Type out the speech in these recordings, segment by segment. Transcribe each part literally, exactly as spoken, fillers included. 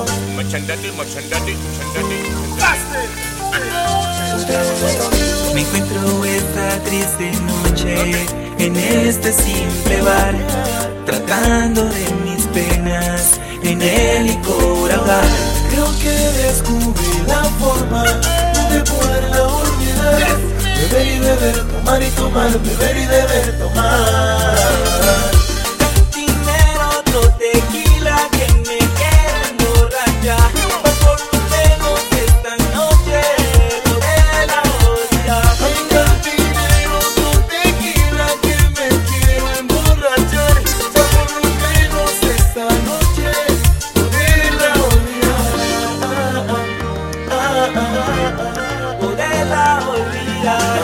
Machandadi, machandadi, machandadi. Me encuentro esta triste noche en este simple bar, tratando de mis penas en el licor ahogar. Creo que descubrí la forma de poderla olvidar. Beber y beber, tomar y tomar, beber y beber, tomar. Dinero, otro tequila que me quiere emborrachar. Por lo menos esta noche poderla olvidar. Venga el dinero, otro tequila que me quiero emborrachar. Por lo menos esta noche poderla olvidar. Poderla olvidar.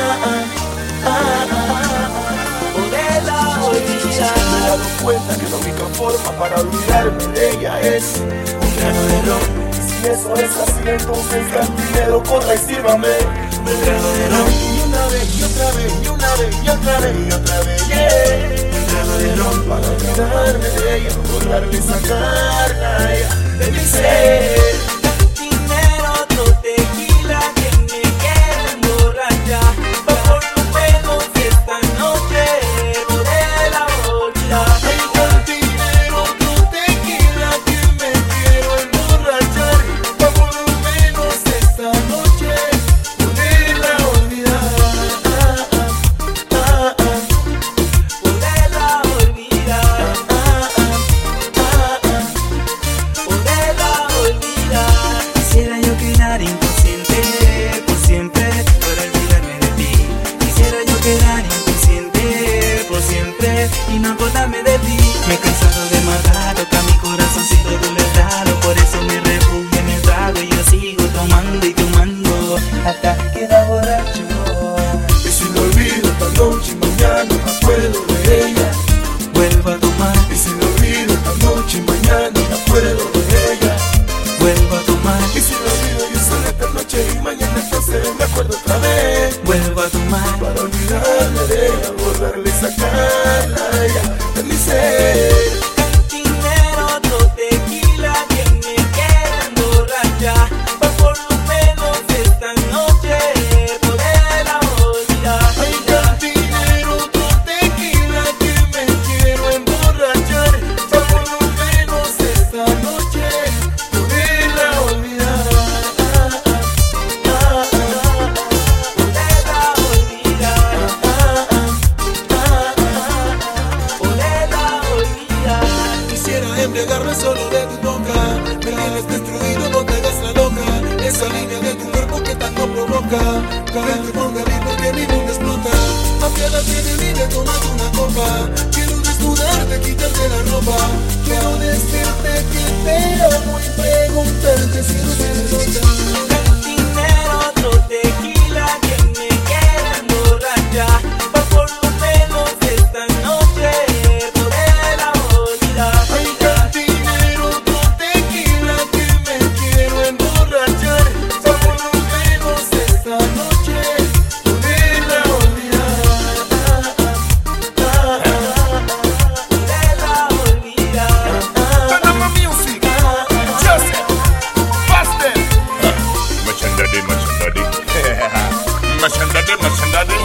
Poderla olvidar. Me he dado cuenta que la única forma para olvidarme de ella es un trago de ron. Si eso es así, entonces cantinero, corra y sírvame un trago de ron. Y una vez, y otra vez, y una vez, y otra vez, y otra vez, yeah. Un trago de ron para olvidarme de ella, borrarle y sacarla ya de mi ser. Dinero, otro tequila que me quiere emborrachar. Por lo menos esta noche poderla olvidar. Venga el dinero, otro tequila que me quiero emborrachar. Pa' por lo menos esta noche poderla olvidar. Poderla olvidar. Poderla olvidar. Quisiera yo quedar inconsciente por siempre para olvidarme de ti. Quisiera yo quedar inconsciente por siempre y no acordarme de ti. Me he cansado de amargar a mi corazoncito vulnerado. Por eso me refugio en el trago y yo sigo tomando y tomando hasta quedar borracho. Y si lo olvido esta noche y mañana me acuerdo de ella. Vuelvo a tomar, Y si lo olvido esta noche y mañana me acuerdo de ella. vuelvo a tomar, Y si lo olvido yo solo esta noche y mañana entonces me acuerdo otra vez. vuelvo a tomar. Para olvidarme de ella, borrarle y sacarla ya de mi ser. Dinero, otro tequila que me quiere emborrachar. Pa' por lo menos esta noche poderla olvidar. Venga el dinero, otro tequila que me quiero emborrachar. Pa' por lo menos esta noche poderla olvidar. Poderla olvidar. Poderla olvidar. Quisiera embriagarme solo de tu boca. Me tienes destruido, no te hagas la loca. Esa línea de tu cuerpo que tanto provoca. Cabe tu ponga bien porque mi mundo explota. Apiádate de mí, me tomas una copa. Quiero desnudarte, quitarte la ropa. Quiero decirte que te amo y preguntarte si no te nota. Dinero, otro tequila que me quiere emborrachar. Pa' por lo menos esta noche poderla olvidar. Venga el dinero, otro tequila que me quiero emborrachar. Pa' por lo menos esta noche poderla olvidar. Poderla olvidar. Panama Music, Joseph, Faster. Machandadi, machandadi. Machandadi, machandadi.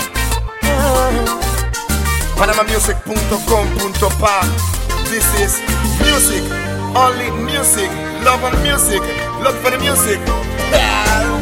Panama Music punto com punto pa. This is music, only music, love and music, love for the music.